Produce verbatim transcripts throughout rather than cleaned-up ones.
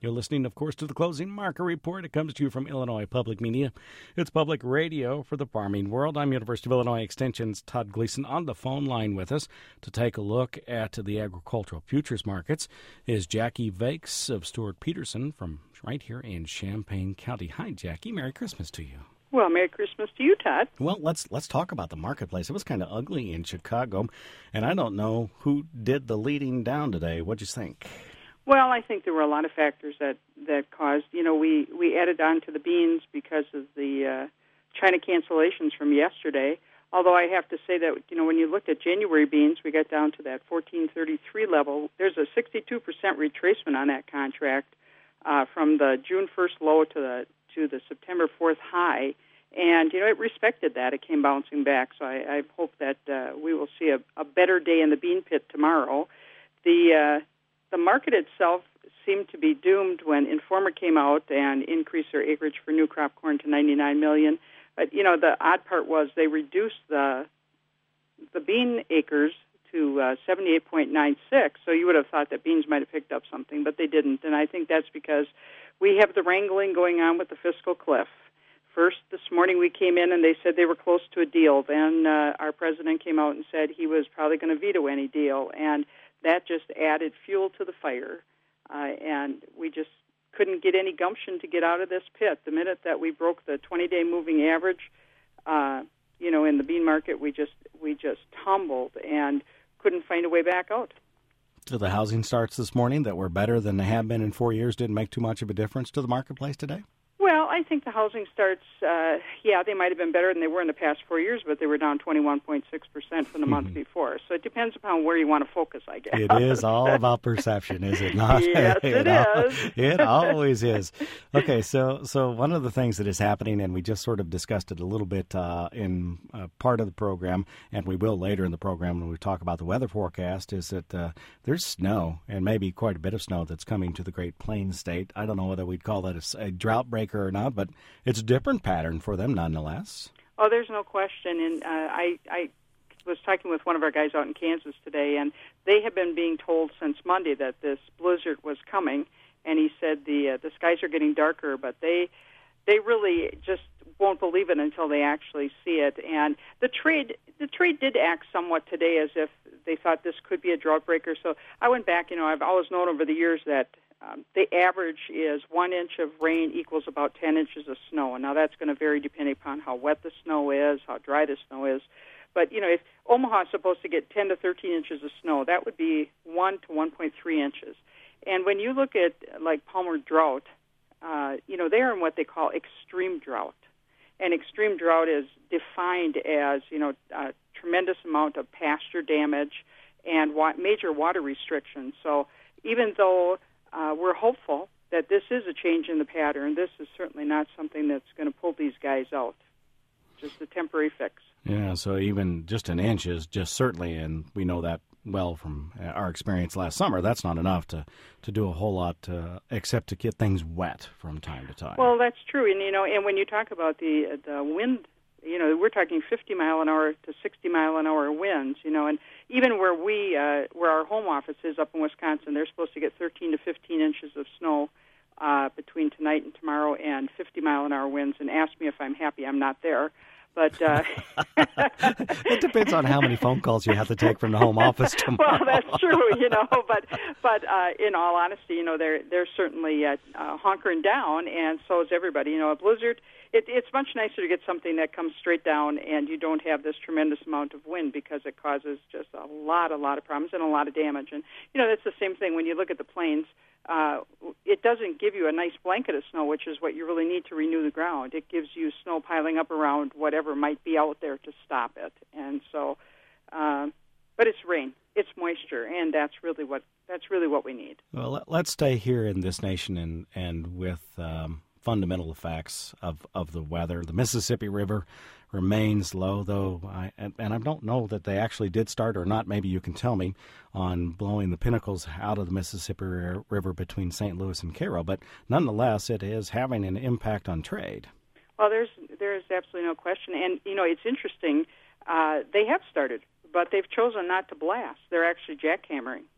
You're listening, of course, to the Closing Market Report. It comes to you from Illinois Public Media. It's public radio for the farming world. I'm University of Illinois Extension's Todd Gleason. On the phone line with us to take a look at the agricultural futures markets is Jackie Vakes of Stuart Peterson from right here in Champaign County. Hi, Jackie. Merry Christmas to you. Well, Merry Christmas to you, Todd. Well, let's let's talk about the marketplace. It was kind of ugly in Chicago, and I don't know who did the leading down today. What'd you think? Well, I think there were a lot of factors that, that caused, you know, we, we added on to the beans because of the uh, China cancellations from yesterday. Although I have to say that, you know, when you looked at January beans, we got down to that fourteen thirty-three level. There's a sixty-two percent retracement on that contract uh, from the June first low to the to the September fourth high. And, you know, it respected that. It came bouncing back. So I, I hope that uh, we will see a, a better day in the bean pit tomorrow. The... Uh, The market itself seemed to be doomed when Informer came out and increased their acreage for new crop corn to ninety-nine million. But, you know, the odd part was they reduced the the bean acres to uh, seventy-eight point nine six, so you would have thought that beans might have picked up something, but they didn't. And I think that's because we have the wrangling going on with the fiscal cliff. First, this morning we came in and they said they were close to a deal. Then uh, our president came out and said he was probably going to veto any deal, and that just added fuel to the fire, uh, and we just couldn't get any gumption to get out of this pit. The minute that we broke the twenty-day moving average, uh, you know, in the bean market, we just we just tumbled and couldn't find a way back out. So the housing starts this morning that were better than they have been in four years didn't make too much of a difference to the marketplace today? Well, I think the housing starts, uh, yeah, they might have been better than they were in the past four years, but they were down twenty-one point six percent from the month before. So it depends upon where you want to focus, I guess. It is all about perception, is it not? Yes, it, it is. Al- it always is. Okay, so so one of the things that is happening, and we just sort of discussed it a little bit uh, in uh, part of the program, and we will later in the program when we talk about the weather forecast, is that uh, there's snow, and maybe quite a bit of snow that's coming to the Great Plains state. I don't know whether we'd call that a, a drought breaker or not, but it's a different pattern for them nonetheless. Oh, there's no question. And uh, I, I was talking with one of our guys out in Kansas today, and they have been being told since Monday that this blizzard was coming. And he said the uh, the skies are getting darker, but they they really just won't believe it until they actually see it. And the trade the trade did act somewhat today as if they thought this could be a drought breaker. So I went back. You know, I've always known over the years that Um, the average is one inch of rain equals about ten inches of snow. And now that's going to vary depending upon how wet the snow is, how dry the snow is. But, you know, if Omaha is supposed to get ten to thirteen inches of snow, that would be one to one point three inches. And when you look at, like, Palmer drought, uh, you know, they're in what they call extreme drought. And extreme drought is defined as, you know, a tremendous amount of pasture damage and wa- major water restrictions. So even though Uh, we're hopeful that this is a change in the pattern, this is certainly not something that's going to pull these guys out. Just a temporary fix. Yeah, so even just an inch is just certainly, and we know that well from our experience last summer, that's not enough to, to do a whole lot uh, except to get things wet from time to time. Well, that's true. And, you know, and when you talk about the the wind, you know, we're talking fifty mile an hour to sixty mile an hour winds, you know, and even where we, uh, where our home office is up in Wisconsin, they're supposed to get thirteen to fifteen inches of snow uh, between tonight and tomorrow, and fifty mile an hour winds. And ask me if I'm happy. I'm not there. But uh, it depends on how many phone calls you have to take from the home office tomorrow. Well, that's true, you know. But but uh, in all honesty, you know, they're they're certainly uh, uh, hunkering down, and so is everybody. You know, a blizzard. It, it's much nicer to get something that comes straight down, and you don't have this tremendous amount of wind because it causes just a lot, a lot of problems and a lot of damage. And you know, that's the same thing when you look at the plains. Uh, it doesn't give you a nice blanket of snow, which is what you really need to renew the ground. It gives you snow piling up around whatever might be out there to stop it. And so, uh, but it's rain, it's moisture, and that's really what that's really what we need. Well, let's stay here in this nation and and with um, fundamental effects of, of the weather. The Mississippi River remains low, though, I, and, and I don't know that they actually did start or not. Maybe you can tell me on blowing the pinnacles out of the Mississippi River between Saint Louis and Cairo. But nonetheless, it is having an impact on trade. Well, there's there's absolutely no question. And, you know, it's interesting. Uh, they have started, but they've chosen not to blast. They're actually jackhammering.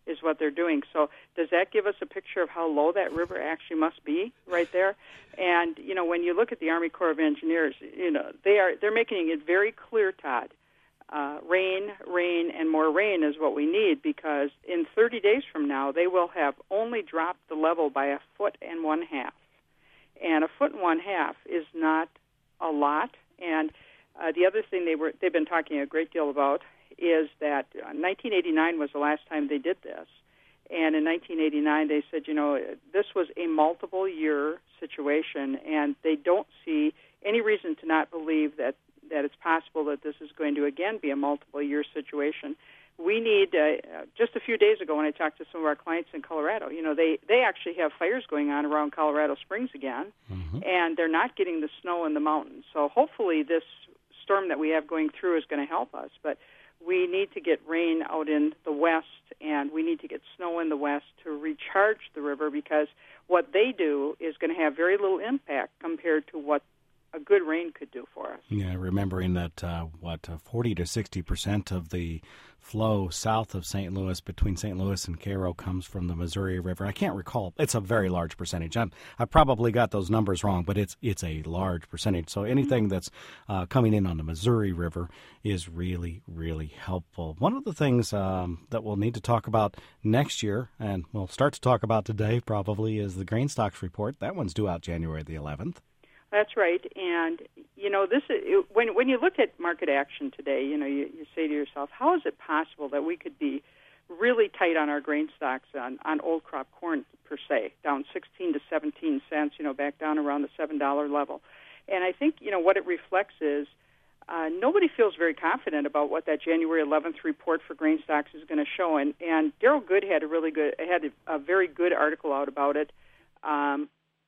is what they're doing. So does that give us a picture of how low that river actually must be right there? And, you know, when you look at the Army Corps of Engineers, you know, they are, they're making it very clear, Todd, uh, rain, rain, and more rain is what we need, because in thirty days from now, they will have only dropped the level by a foot and one half. And a foot and one half is not a lot. And uh, the other thing they were, they've been talking a great deal about is that uh, nineteen eighty-nine was the last time they did this. And in nineteen eighty-nine, they said, you know, this was a multiple-year situation, and they don't see any reason to not believe that, that it's possible that this is going to, again, be a multiple-year situation. We need, uh, just a few days ago when I talked to some of our clients in Colorado, you know, they, they actually have fires going on around Colorado Springs again, mm-hmm. and they're not getting the snow in the mountains. So hopefully this storm that we have going through is going to help us. But we need to get rain out in the west, and we need to get snow in the west to recharge the river, because what they do is going to have very little impact compared to what a good rain could do for us. Yeah, remembering that, uh, what, uh, forty to sixty percent of the flow south of Saint Louis, between Saint Louis and Cairo, comes from the Missouri River. I can't recall. It's a very large percentage. I'm, I probably got those numbers wrong, but it's it's a large percentage. So anything that's uh, coming in on the Missouri River is really, really helpful. One of the things um, that we'll need to talk about next year, and we'll start to talk about today probably, is the grain stocks report. That one's due out January the eleventh. That's right, and you know this is, when when you look at market action today, you know you, you say to yourself, how is it possible that we could be really tight on our grain stocks on, on old crop corn per se, down sixteen to seventeen cents, you know, back down around the seven dollar level, and I think you know what it reflects is uh, nobody feels very confident about what that January eleventh report for grain stocks is going to show, and and Daryl Good had a really good had a, a very good article out about it, um,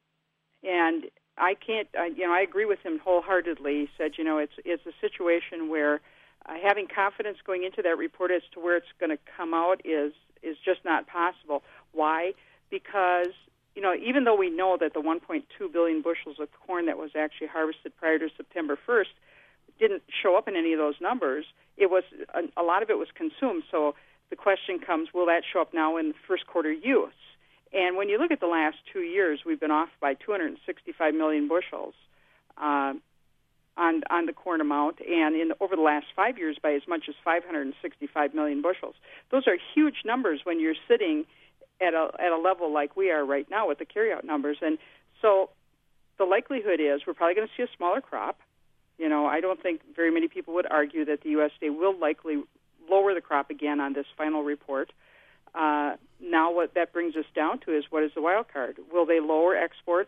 and. I can't, I, you know, I agree with him wholeheartedly. He said, you know, it's it's a situation where uh, having confidence going into that report as to where it's going to come out is is just not possible. Why? Because, you know, even though we know that the one point two billion bushels of corn that was actually harvested prior to September first didn't show up in any of those numbers, it was a, a lot of it was consumed. So the question comes, will that show up now in the first quarter use? And when you look at the last two years, we've been off by two hundred sixty-five million bushels uh, on on the corn amount, and in over the last five years by as much as five hundred sixty-five million bushels. Those are huge numbers when you're sitting at a at a level like we are right now with the carryout numbers. And so the likelihood is we're probably going to see a smaller crop. You know, I don't think very many people would argue that the U S D A will likely lower the crop again on this final report. Uh, now what that brings us down to is, what is the wild card? Will they lower exports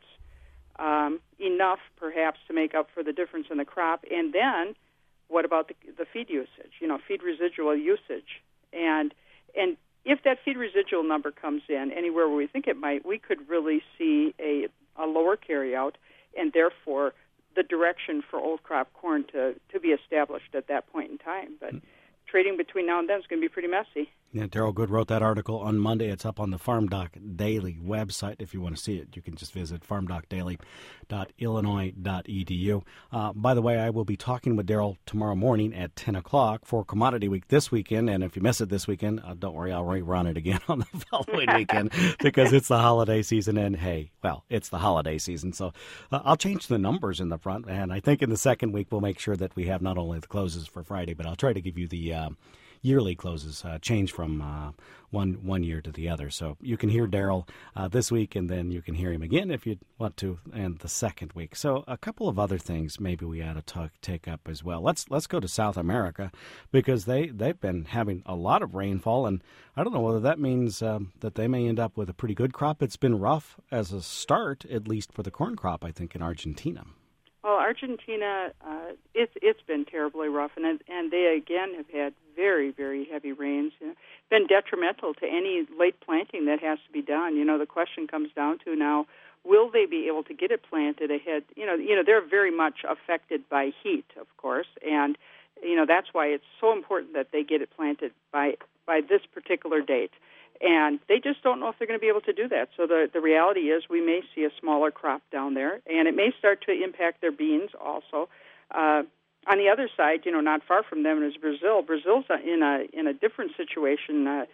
um, enough, perhaps, to make up for the difference in the crop? And then what about the, the feed usage, you know, feed residual usage? And and if that feed residual number comes in anywhere where we think it might, we could really see a, a lower carryout, and therefore the direction for old crop corn to, to be established at that point in time. But mm. trading between now and then is going to be pretty messy. Yeah, Daryl Good wrote that article on Monday. It's up on the Farm Doc Daily website. If you want to see it, you can just visit farm doc daily dot illinois dot e d u. Uh, by the way, I will be talking with Daryl tomorrow morning at ten o'clock for Commodity Week this weekend. And if you miss it this weekend, uh, don't worry, I'll rerun it again on the following weekend because it's the holiday season. And, hey, well, it's the holiday season. So uh, I'll change the numbers in the front. And I think in the second week, we'll make sure that we have not only the closes for Friday, but I'll try to give you the uh, yearly closes, uh, change from uh, one one year to the other. So you can hear Daryl uh, this week, and then you can hear him again if you want to, and the second week. So a couple of other things maybe we ought to talk, take up as well. Let's let's go to South America, because they, they've been having a lot of rainfall, and I don't know whether that means um, that they may end up with a pretty good crop. It's been rough as a start, at least for the corn crop, I think, in Argentina. Well, Argentina, uh, it's it's been terribly rough, and and they again have had very very heavy rains. You know, been detrimental to any late planting that has to be done. You know, the question comes down to now: will they be able to get it planted ahead? You know, you know they're very much affected by heat, of course, and you know that's why it's so important that they get it planted by by this particular date. And they just don't know if they're going to be able to do that. So the, the reality is we may see a smaller crop down there, and it may start to impact their beans also. Uh, on the other side, you know, not far from them is Brazil. Brazil's in a in a different situation. Uh,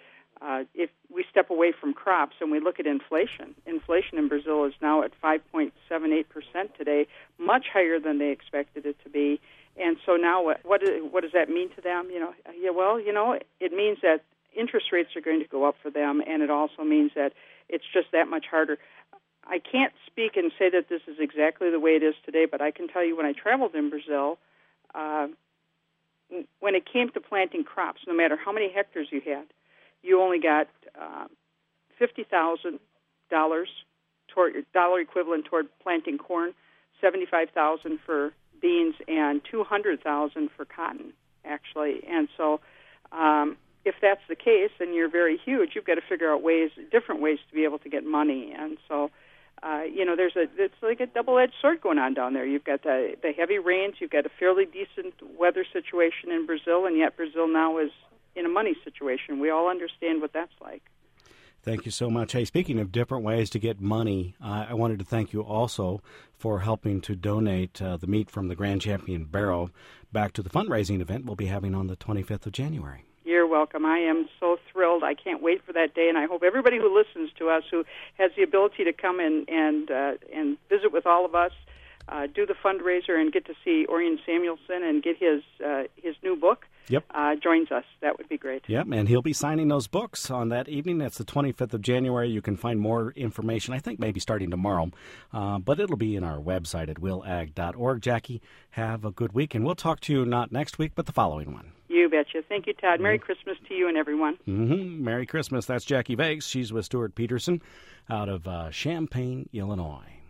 Uh, if we step away from crops and we look at inflation, inflation in Brazil is now at five point seven eight percent today, much higher than they expected it to be. And so now what, what, what does that mean to them? You know, yeah, well, you know, it means that interest rates are going to go up for them, and it also means that it's just that much harder. I can't speak and say that this is exactly the way it is today, but I can tell you when I traveled in Brazil, uh, when it came to planting crops, no matter how many hectares you had, you only got uh, fifty thousand dollars toward dollar equivalent toward planting corn, seventy-five thousand for beans, and two hundred thousand for cotton, actually. And so, um, if that's the case, and you're very huge, you've got to figure out ways, different ways to be able to get money. And so, uh, you know, there's a it's like a double-edged sword going on down there. You've got the the heavy rains, you've got a fairly decent weather situation in Brazil, and yet Brazil now is in a money situation. We all understand what that's like. Thank you so much. Hey, speaking of different ways to get money, uh, I wanted to thank you also for helping to donate uh, the meat from the Grand Champion Barrow back to the fundraising event we'll be having on the twenty-fifth of January. You're welcome. I am so thrilled. I can't wait for that day, and I hope everybody who listens to us, who has the ability to come in and uh, and visit with all of us, uh, do the fundraiser, and get to see Orion Samuelson and get his uh, his new book. Yep. Uh, joins us. That would be great. Yep, and he'll be signing those books on that evening. That's the twenty-fifth of January. You can find more information, I think maybe starting tomorrow, uh, but it'll be in our website at will ag dot org. Jackie, have a good week, and we'll talk to you not next week, but the following one. You betcha. Thank you, Todd. Merry mm-hmm. Christmas to you and everyone. Mm-hmm. Merry Christmas. That's Jackie Vakes. She's with Stuart Peterson out of uh, Champaign, Illinois.